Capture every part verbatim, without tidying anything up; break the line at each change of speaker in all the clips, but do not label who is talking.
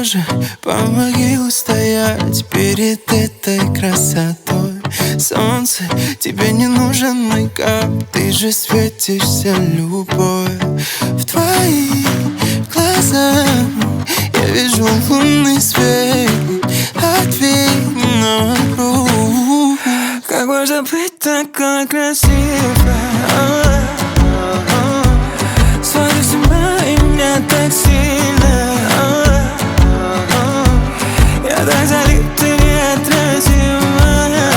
Боже, помоги устоять перед этой красотой. Солнце, тебе не нужен мейкап, ты же светишься любовь. В твоих глазах я вижу лунный свет, ответь на вопрос. Как можно быть такой красивой? Смотришь на меня так сильно, я так залит, ты неотразимая.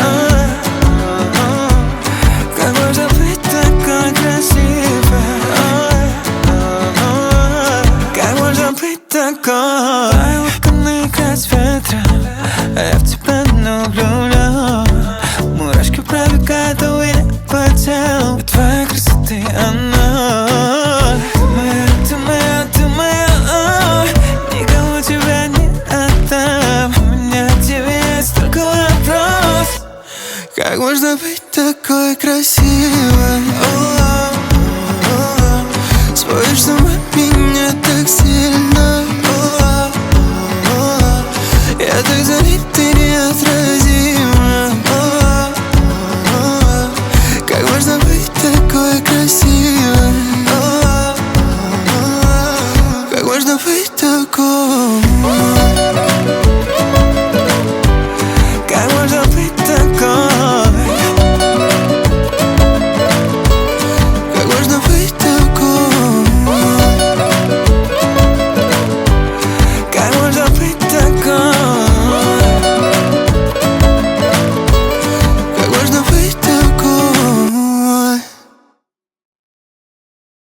Как можно быть такой красивой? Как можно быть такой? Твои локоны играют с ветром, а я в тебя не влюблен. Мурашки пробегают у меня по телу от твоей красоты, она. Ты моя, ты моя, ты моя, никому тебя не отдам. У меня к тебе есть только вопрос: как можно быть такой красивой?